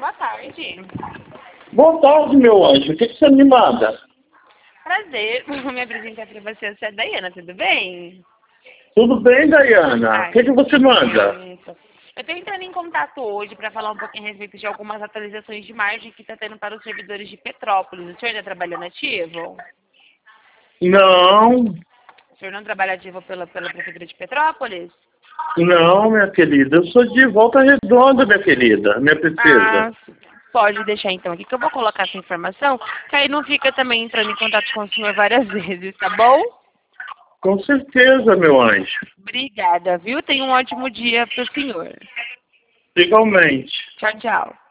boa tarde. Boa tarde, meu anjo. O que você me manda? Prazer, vou me apresentar para você. Você é a Daiana, tudo bem? Tudo bem, Daiana? O Ai, que você manda? isso. Eu estou entrando em contato hoje para falar um pouquinho a respeito de algumas atualizações de margem que está tendo para os servidores de Petrópolis. O senhor ainda trabalha ativo? Não, O senhor não trabalha ativo pela Prefeitura de Petrópolis? não, minha querida. Eu sou de Volta Redonda, minha querida, minha princesa. Ah, pode deixar então aqui que eu vou colocar essa informação, que aí não fica também entrando em contato com o senhor várias vezes, tá bom? Com certeza, meu anjo. Obrigada, viu? Tenha um ótimo dia para o senhor. Igualmente. Tchau, tchau.